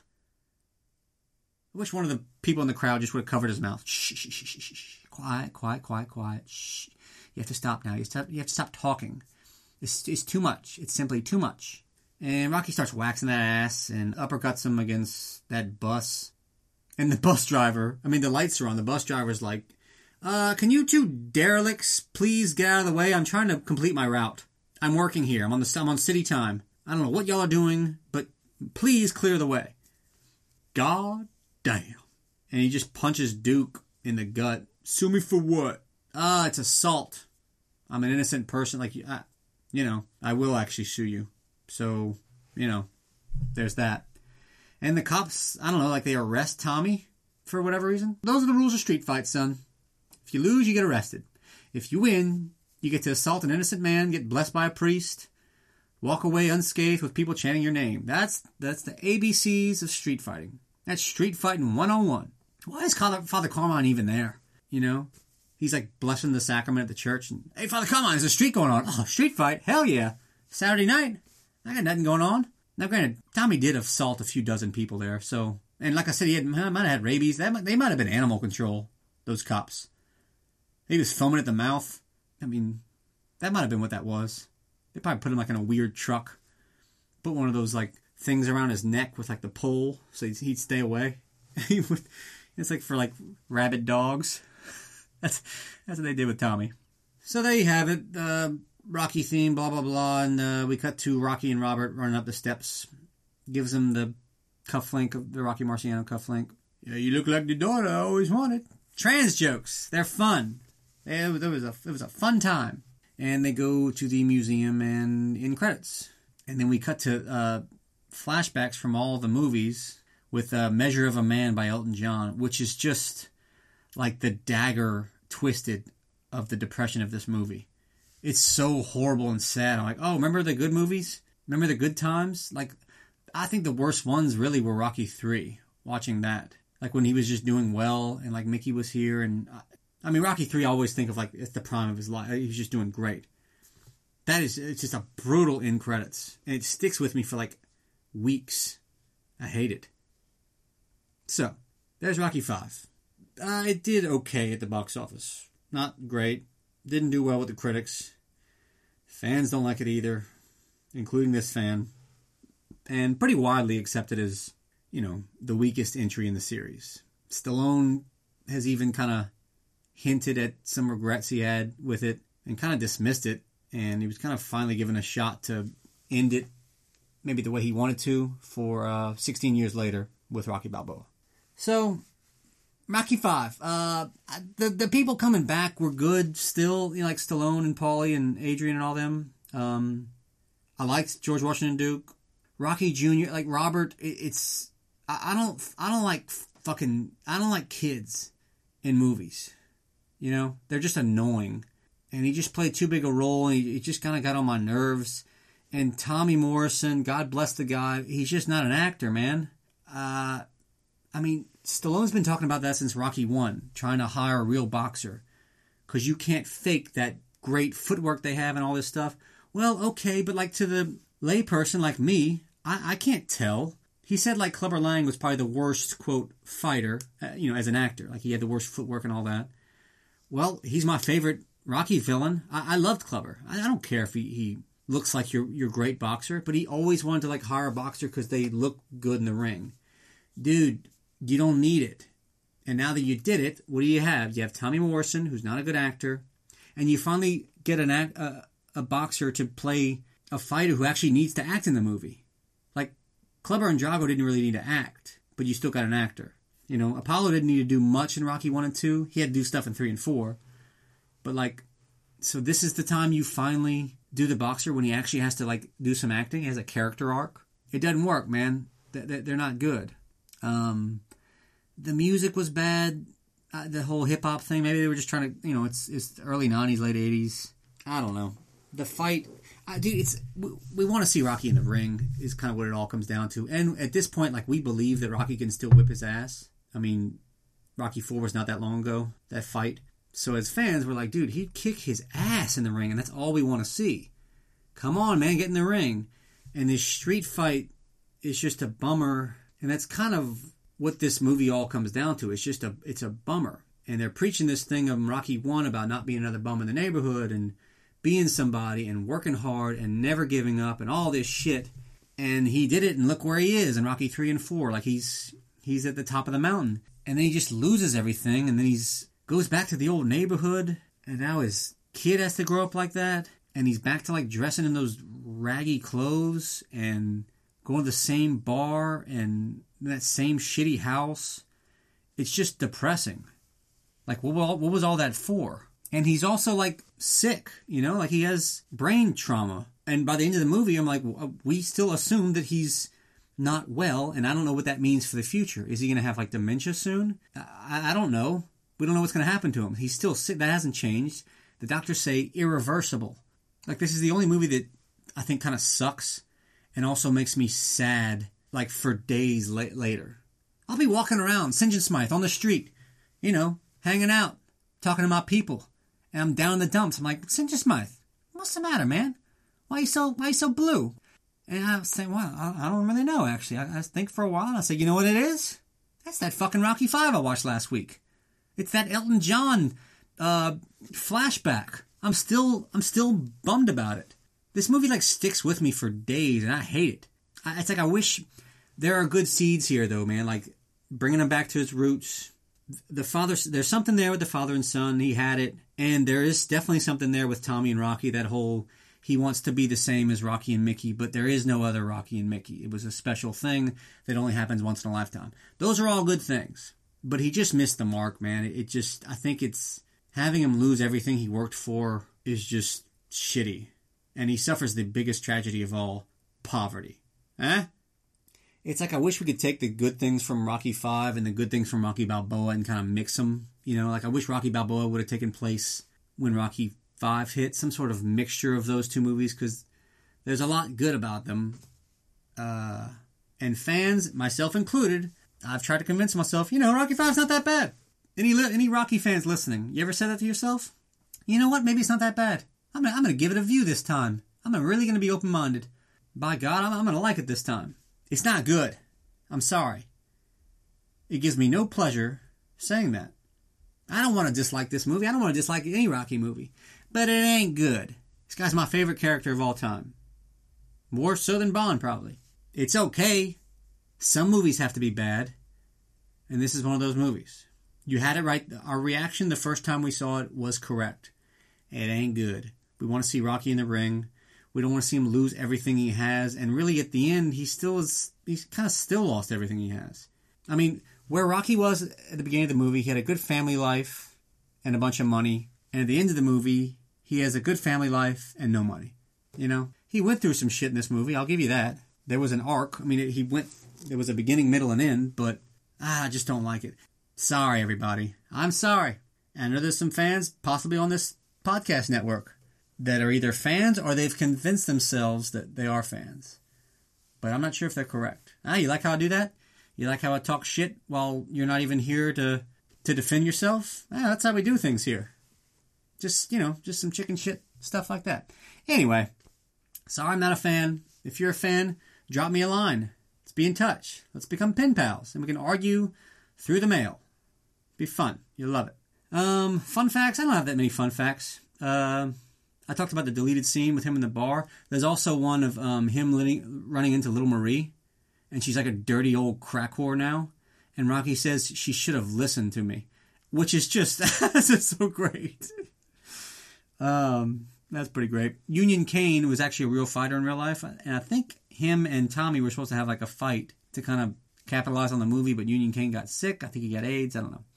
I wish one of the people in the crowd just would have covered his mouth. Shh, shh, shh, shh, shh. Quiet, quiet, quiet, quiet. Shh. You have to stop now. You have to stop talking. It's too much. It's simply too much. And Rocky starts waxing that ass and uppercuts him against that bus. And the bus driver, the lights are on. The bus driver's like, can you two derelicts please get out of the way? I'm trying to complete my route. I'm working here. I'm on city time. I don't know what y'all are doing, but please clear the way. God damn. And he just punches Duke in the gut. Sue me for what? It's assault. I'm an innocent person. Like, I will actually sue you. So, there's that. And the cops, I don't know, like they arrest Tommy for whatever reason. Those are the rules of street fights, son. If you lose, you get arrested. If you win, you get to assault an innocent man, get blessed by a priest, walk away unscathed with people chanting your name. That's the ABCs of street fighting. That's street fighting 101. Why is Father Carmine even there? He's like blessing the sacrament at the church. And, hey, Father Carmine, there's a street going on. Oh, street fight? Hell yeah. Saturday night. I got nothing going on. Now, granted, Tommy did assault a few dozen people there. So, and like I said, might have had rabies. They might have been animal control, those cops. He was foaming at the mouth. That might have been what that was. They probably put him like in a weird truck. Put one of those like things around his neck with like the pole so he'd stay away. It's like for like rabid dogs. That's what they did with Tommy. So there you have it. Rocky theme, blah, blah, blah. And we cut to Rocky and Robert running up the steps. Gives him the cufflink, the Rocky Marciano cufflink. Yeah, you look like the daughter I always wanted. Trans jokes. They're fun. It was a fun time. And they go to the museum and in credits. And then we cut to flashbacks from all the movies with Measure of a Man by Elton John, which is just like the dagger twisted of the depression of this movie. It's so horrible and sad. I'm like, oh, remember the good movies? Remember the good times? Like, I think the worst ones really were Rocky 3, watching that. Like when he was just doing well and like Mickey was here. And Rocky 3 I always think of like it's the prime of his life. He was just doing great. It's just a brutal end credits. And it sticks with me for like weeks. I hate it. So, there's Rocky 5. It did okay at the box office. Not great. Didn't do well with the critics. Fans don't like it either, including this fan. And pretty widely accepted as, the weakest entry in the series. Stallone has even kind of hinted at some regrets he had with it and kind of dismissed it. And he was kind of finally given a shot to end it maybe the way he wanted to for 16 years later with Rocky Balboa. So, Rocky 5. The people coming back were good still, like Stallone and Paulie and Adrian and all them. I liked George Washington Duke. Rocky Jr., like Robert, I don't like kids in movies. They're just annoying. And he just played too big a role, and he just kind of got on my nerves. And Tommy Morrison, God bless the guy, he's just not an actor, man. Stallone's been talking about that since Rocky 1, trying to hire a real boxer. Because you can't fake that great footwork they have and all this stuff. Well, okay, but like to the layperson like me, I can't tell. he said like Clubber Lang was probably the worst, quote, fighter, as an actor. Like he had the worst footwork and all that. Well, he's my favorite Rocky villain. I loved Clubber. I don't care if he looks like your great boxer, but he always wanted to like hire a boxer because they look good in the ring. Dude, you don't need it. And now that you did it, what do you have? You have Tommy Morrison, who's not a good actor, and you finally get a boxer to play a fighter who actually needs to act in the movie. Like, Clubber and Drago didn't really need to act, but you still got an actor. Apollo didn't need to do much in Rocky 1 and 2. He had to do stuff in 3 and 4. But, like, so this is the time you finally do the boxer when he actually has to, like, do some acting. He has a character arc. It doesn't work, man. They're not good. The music was bad. The whole hip-hop thing, maybe they were just trying to, it's early 90s, late 80s. I don't know. The fight, dude, we want to see Rocky in the ring is kind of what it all comes down to. And at this point, like, we believe that Rocky can still whip his ass. I mean, Rocky 4 was not that long ago, that fight. So as fans, we're like, dude, he'd kick his ass in the ring, and that's all we want to see. Come on, man, get in the ring. And this street fight is just a bummer, and that's kind of what this movie all comes down to. It's a bummer. And they're preaching this thing of Rocky 1 about not being another bum in the neighborhood and being somebody and working hard and never giving up and all this shit. And he did it, and look where he is in Rocky 3 and 4. Like, he's at the top of the mountain. And then he just loses everything, and then goes back to the old neighborhood, and now his kid has to grow up like that, and he's back to, like, dressing in those raggy clothes and going to the same bar and that same shitty house. It's just depressing. Like, what was all that for? And he's also, like, sick, like he has brain trauma. And by the end of the movie, I'm like, we still assume that he's not well, and I don't know what that means for the future. Is he going to have, like, dementia soon? I don't know. We don't know what's going to happen to him. He's still sick. That hasn't changed. The doctors say irreversible. Like, this is the only movie that I think kind of sucks and also makes me sad, like, for days later. I'll be walking around, St. John Smythe, on the street, hanging out, talking to my people. And I'm down in the dumps. I'm like, St. John Smythe, what's the matter, man? Why are you so blue? And I was saying, well, I don't really know, actually. I think for a while, and I said, you know what it is? That's that fucking Rocky 5 I watched last week. It's that Elton John flashback. I'm still bummed about it. This movie, like, sticks with me for days, and I hate it. It's like I wish there are good seeds here, though, man. Like, bringing him back to his roots. The father, there's something there with the father and son. He had it. And there is definitely something there with Tommy and Rocky, that whole, he wants to be the same as Rocky and Mickey, but there is no other Rocky and Mickey. It was a special thing that only happens once in a lifetime. Those are all good things. But he just missed the mark, man. I think it's, having him lose everything he worked for is just shitty. And he suffers the biggest tragedy of all, poverty. It's like I wish we could take the good things from Rocky 5 and the good things from Rocky Balboa and kind of mix them. Like I wish Rocky Balboa would have taken place when Rocky 5 hit, some sort of mixture of those two movies, because there's a lot good about them. And fans, myself included, I've tried to convince myself, Rocky 5's not that bad. Any Rocky fans listening, you ever said that to yourself? You know what? Maybe it's not that bad. I'm gonna give it a view this time. I'm really gonna be open-minded. By God, I'm gonna like it this time. It's not good. I'm sorry. It gives me no pleasure saying that. I don't want to dislike this movie. I don't want to dislike any Rocky movie. But it ain't good. This guy's my favorite character of all time. More so than Bond, probably. It's okay. Some movies have to be bad. And this is one of those movies. You had it right. Our reaction the first time we saw it was correct. It ain't good. We want to see Rocky in the ring. We don't want to see him lose everything he has. And really, at the end, he's kind of still lost everything he has. I mean, where Rocky was at the beginning of the movie, he had a good family life and a bunch of money. And at the end of the movie, he has a good family life and no money. He went through some shit in this movie. I'll give you that. There was an arc. I mean, there was a beginning, middle, and end, but I just don't like it. Sorry, everybody. I'm sorry. And I know there's some fans, possibly on this podcast network, that are either fans or they've convinced themselves that they are fans. But I'm not sure if they're correct. You like how I do that? You like how I talk shit while you're not even here to defend yourself? That's how we do things here. Just some chicken shit, stuff like that. Anyway, sorry I'm not a fan. If you're a fan, drop me a line. Let's be in touch. Let's become pen pals. And we can argue through the mail. Be fun. You'll love it. Fun facts. I don't have that many fun facts. I talked about the deleted scene with him in the bar. There's also one of him running into Little Marie. And she's like a dirty old crack whore now. And Rocky says she should have listened to me. Which is just, that's just so great. That's pretty great. Union Kane was actually a real fighter in real life. And I think him and Tommy were supposed to have like a fight to kind of capitalize on the movie. But Union Kane got sick. I think he got AIDS. I don't know.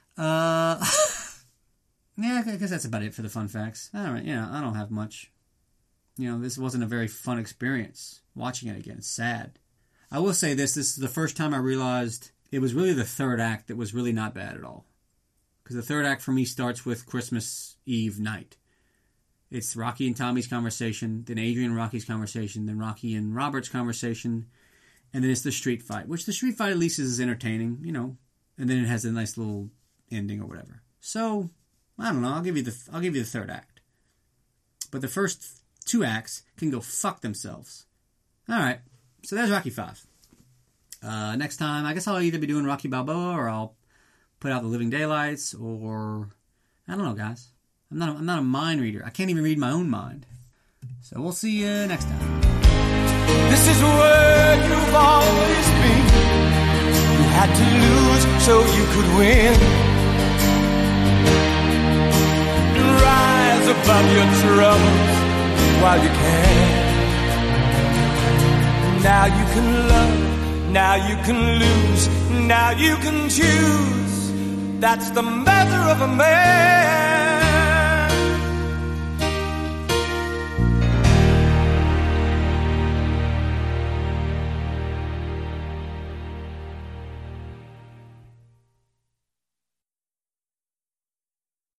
Yeah, I guess that's about it for the fun facts. All right, I don't have much. This wasn't a very fun experience watching it again. It's sad. I will say this is the first time I realized it was really the third act that was really not bad at all. Because the third act for me starts with Christmas Eve night. It's Rocky and Tommy's conversation, then Adrian and Rocky's conversation, then Rocky and Robert's conversation, and then it's the street fight, which the street fight at least is entertaining, and then it has a nice little ending or whatever. So, I don't know, I'll give you the third act. But the first two acts can go fuck themselves. Alright, so there's Rocky 5. Next time, I guess I'll either be doing Rocky Balboa or I'll put out The Living Daylights or... I don't know, guys. I'm not a mind reader. I can't even read my own mind. So we'll see you next time. This is where you've always been. You had to lose so you could win. Rise above your troubles while you can. Now you can love, now you can lose, now you can choose. That's the measure of a man.